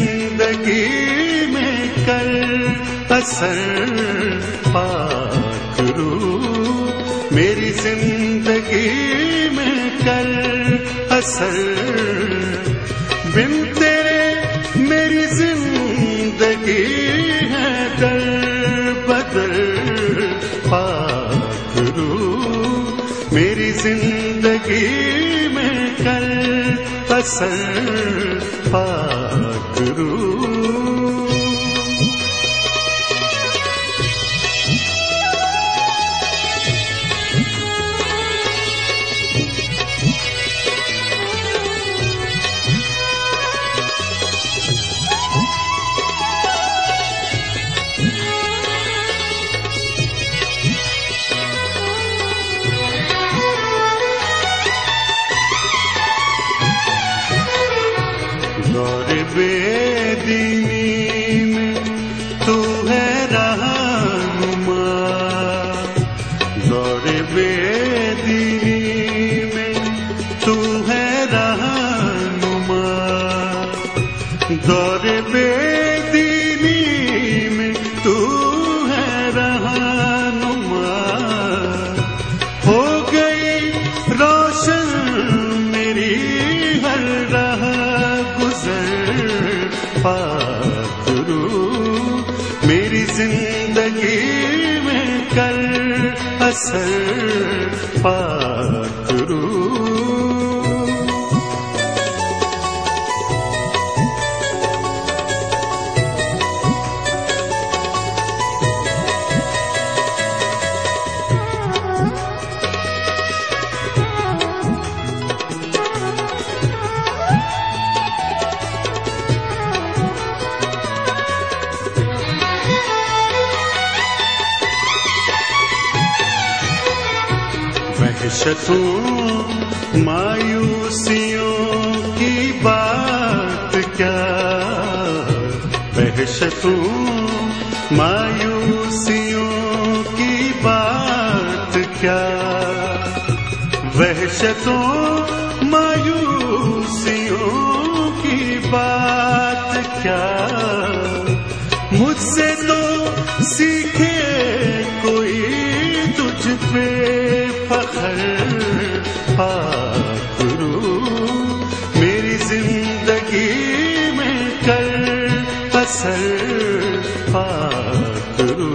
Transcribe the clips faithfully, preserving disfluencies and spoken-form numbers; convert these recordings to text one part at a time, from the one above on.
जिंदगी में कर असर पाकरू, मेरी जिंदगी में कर असर। बिन तेरे मेरी जिंदगी है दर बदर पाकरू, मेरी जिंदगी में कर असर पाकरू। दौर बेदीनी में तू है रहनुमा, दौर बेदीनी में तू है रहनुमा, दौर बेदीनी में तू है रहनुमा। हो गई रोशन मेरी हर राह पाकरू, मेरी जिंदगी में कर असर पाकरू। वहशतों मायूसियों की बात क्या, वहशतों मायूसियों की बात क्या, वहशतों मायूसियों की बात क्या। मुझसे तो सीखे कोई तुझ पे फख्र पाकरू, मेरी जिंदगी में कर असर पाकरू।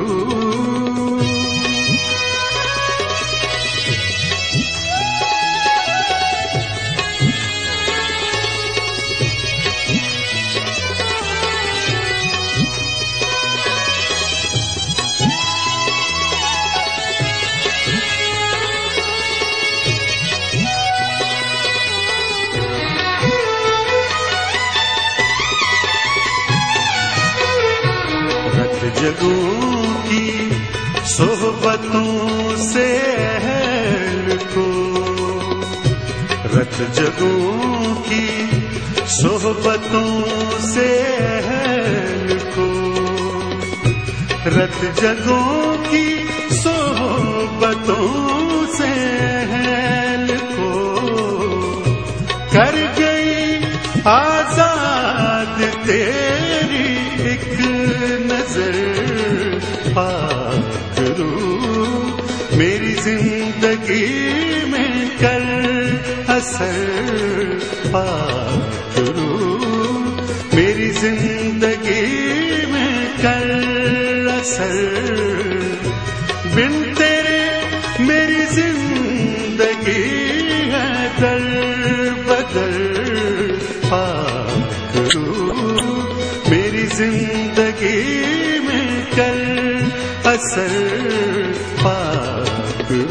जगों की सोहबतों से अहल को, रत जगों की सोहबतों से अहल को, रत जगों की सोहबतों से अहल को। कर गई आजाद तेरी एक नजर पाकरू, मेरी जिंदगी में कर असर पाकरू, मेरी जिंदगी में कर असर। बिन तेरे मेरी जिंदगी है दर बदर पाकरू, मेरी जिंदगी में कर असर पाकरू।